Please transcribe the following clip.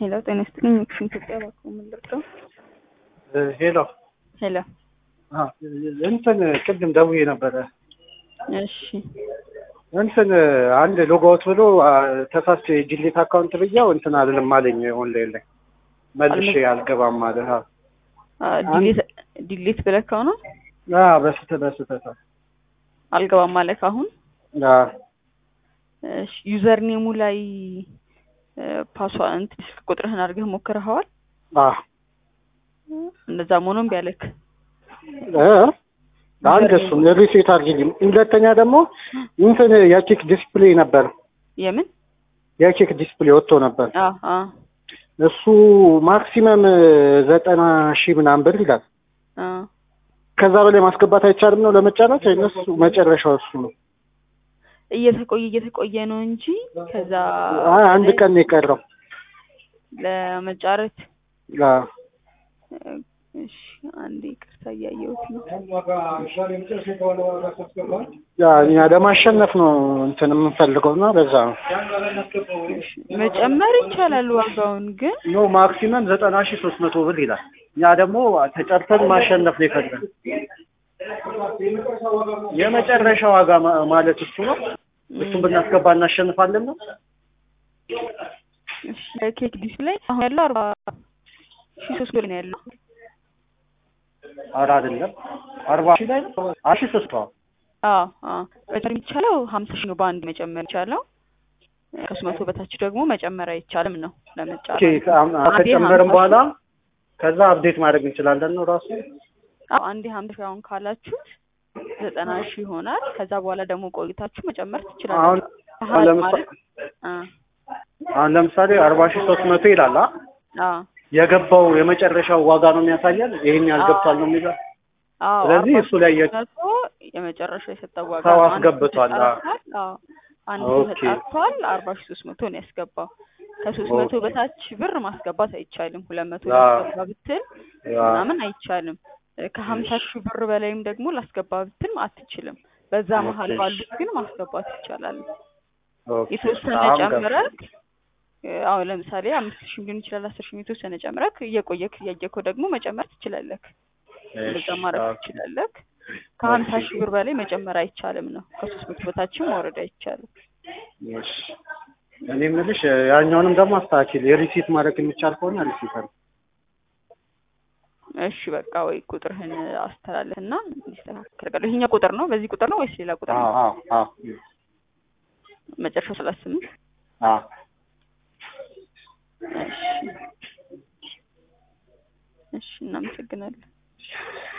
ሄሎ ጤና ይስጥልኝ ክፍል ኢትዮጵያ ባክዎ ምን ልርዳው? ሄሎ ሄሎ እንትን ቅድም ደውዬ ነበረ። እሺ እንትን አንድ ሎግ አውት ብሎ ተሳስቼ ዲሊት አካውንት ብያው እንትን አይደለም አለኝ። ኦንላይን ላይ መልሼ አልገባም ማለት ዲሊት ብለከው ነው? በስተት አልገባም ማለት አሁን እሺ ዩዘር ኔሙ ላይ ፓስዋርድ ስልክ ቁጥርህን አድርገህ ሞክረኸዋል? እንደዛ ሆኖም ቢያለክ አንድ እሱም ሪሴት አድርጊልኝ። ሁለተኛ ደግሞ እንትን የቼክ ዲስፕሌይ ነበር። የምን የቼክ ዲስፕሌይ ወጥቶ ነበር። እሱ ማክሲመም 90,000 ምናምን ብር ይላል። ከዛ በላይ ማስገባት አይቻልም ነው ለመጫረት? እነሱ መጨረሻው እሱ ነው። እየተቆየ ነው እንጂ ከዛ አንድ ቀን የቀረው ለመጫረት። እሺ አንዴ ቅርታ ያየሁት ነው። እኛ ለማሸነፍ ነው እንትን የምንፈልገውና በዛ ነው። መጨመር ይቻላል ዋጋውን ግን ነው ማክሲመም 90,300 ብር ይላል። እኛ ደግሞ ተጨርተን ማሸነፍ ነው የፈለግነው። የመጨረሻ ዋጋ ማለት እሱ ነው። እሱን ብናስገባ እናሸንፋለን ነው። እሺ ኬክ ዲስፕሌይ አሁን ያለው 40,300 ብር ነው ያለው። አይደለም 40,000 ላይ 10,300 መጨመር የሚቻለው 50,000 ነው በአንድ መጨመር ይቻላል። ከ300 በታች ደግሞ መጨመር አይቻልም ነው ለመጫወት። ከጨመረን በኋላ ከዛ አፕዴት ማድረግ እንችላለን ነው ራሱ። አንዴ 50,000 አሁን ካላችሁት 90,000 ይሆናል። ከዛ በኋላ ደግሞ ቆይታችሁ መጨመር ትችላላችሁ። አሁን ለምሳሌ 40,300 ይላል። የገባው የመጨረሻው ዋጋ ነው የሚያሳየን። ይሄን ያልገብቷል ነው የሚለው። ስለዚህ እሱ ላይ የመጨረሻው የሰጠው ዋጋ ሰው አስገብቷል። አንድ ተጣርቷል 40,300 ነው ያስገባው። ከ300 በታች ብር ማስገባት አይቻልም። 200 ላስገባ ብትል ምናምን አይቻልም። ከ50,000 ብር በላይም ደግሞ ላስገባ ብትል አትችልም። በዛ መሀል ባሉት ግን ማስገባት ይቻላል። የተወሰነ ጨምረክ አሁን ለምሳሌ 5,000 ሊሆን ይችላል 10,000 የተወሰነ ጨምረክ እየቆየክ እያየከው ደግሞ መጨመር ትችላለህ። እንደዛ ማድረግ ትችላለህ። ከ50,000 ብር በላይ መጨመር አይቻልም ነው። ከ300 በታችም ማውረድ አይቻልም። እሺ እኔ የምልሽ ያኛውንም ደግሞ አስተካክል። የሪሲት ማድረግ የሚቻል ከሆነ ሪሲት አለ። እሺ በቃ ወይ ቁጥርህን አስተላልፍና እንዲስተካከል። ይሄኛ ቁጥር ነው በዚህ ቁጥር ነው ወይስ ሌላ ቁጥር ነው? መጨረሻው 38 እሺ እናመሰግናለን።